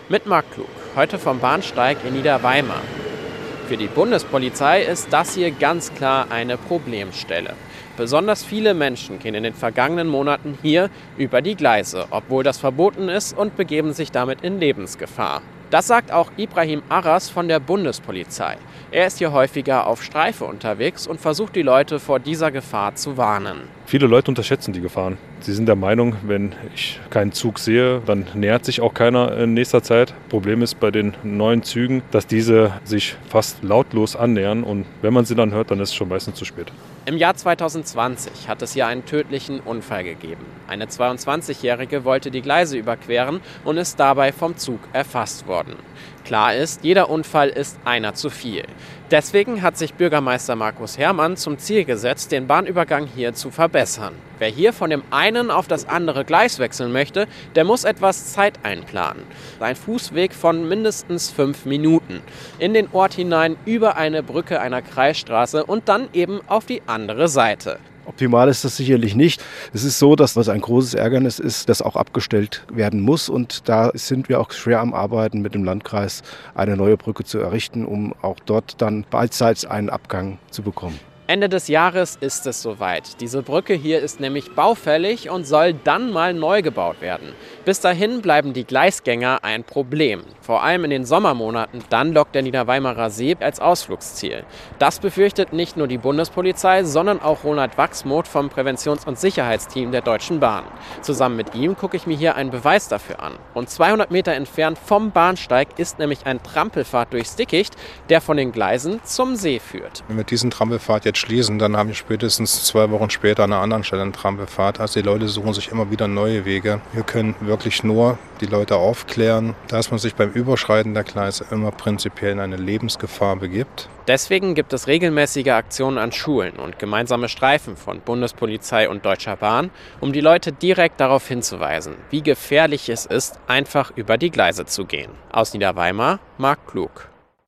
Mit Marc Klug, heute vom Bahnsteig in Niederweimar. Für die Bundespolizei ist das hier ganz klar eine Problemstelle. Besonders viele Menschen gehen in den vergangenen Monaten hier über die Gleise, obwohl das verboten ist, und begeben sich damit in Lebensgefahr. Das sagt auch Ibrahim Arras von der Bundespolizei. Er ist hier häufiger auf Streife unterwegs und versucht, die Leute vor dieser Gefahr zu warnen. Viele Leute unterschätzen die Gefahren. Sie sind der Meinung, wenn ich keinen Zug sehe, dann nähert sich auch keiner in nächster Zeit. Problem ist bei den neuen Zügen, dass diese sich fast lautlos annähern, und wenn man sie dann hört, dann ist es schon meistens zu spät. Im Jahr 2020 hat es hier einen tödlichen Unfall gegeben. Eine 22-Jährige wollte die Gleise überqueren und ist dabei vom Zug erfasst worden. Klar ist, jeder Unfall ist einer zu viel. Deswegen hat sich Bürgermeister Markus Herrmann zum Ziel gesetzt, den Bahnübergang hier zu verbessern. Wer hier von dem einen auf das andere Gleis wechseln möchte, der muss etwas Zeit einplanen. Ein Fußweg von mindestens 5 Minuten. In den Ort hinein, über eine Brücke einer Kreisstraße und dann eben auf die andere Seite. Optimal ist das sicherlich nicht. Es ist so, dass was ein großes Ärgernis ist, das auch abgestellt werden muss. Und da sind wir auch schwer am Arbeiten mit dem Landkreis, eine neue Brücke zu errichten, um auch dort dann baldseits einen Abgang zu bekommen. Ende des Jahres ist es soweit. Diese Brücke hier ist nämlich baufällig und soll dann mal neu gebaut werden. Bis dahin bleiben die Gleisgänger ein Problem. Vor allem in den Sommermonaten, dann lockt der Niederweimarer See als Ausflugsziel. Das befürchtet nicht nur die Bundespolizei, sondern auch Ronald Wachsmuth vom Präventions- und Sicherheitsteam der Deutschen Bahn. Zusammen mit ihm gucke ich mir hier einen Beweis dafür an. Rund 200 Meter entfernt vom Bahnsteig ist nämlich ein Trampelpfad durchs Dickicht, der von den Gleisen zum See führt. Wenn wir diesen Trampelpfad jetzt schließen, dann haben wir spätestens 2 Wochen später an einer anderen Stelle einen Trampelpfad. Also die Leute suchen sich immer wieder neue Wege. Wir können wirklich nur die Leute aufklären, dass man sich beim Überschreiten der Gleise immer prinzipiell in eine Lebensgefahr begibt. Deswegen gibt es regelmäßige Aktionen an Schulen und gemeinsame Streifen von Bundespolizei und Deutscher Bahn, um die Leute direkt darauf hinzuweisen, wie gefährlich es ist, einfach über die Gleise zu gehen. Aus Niederweimar, Marc Klug.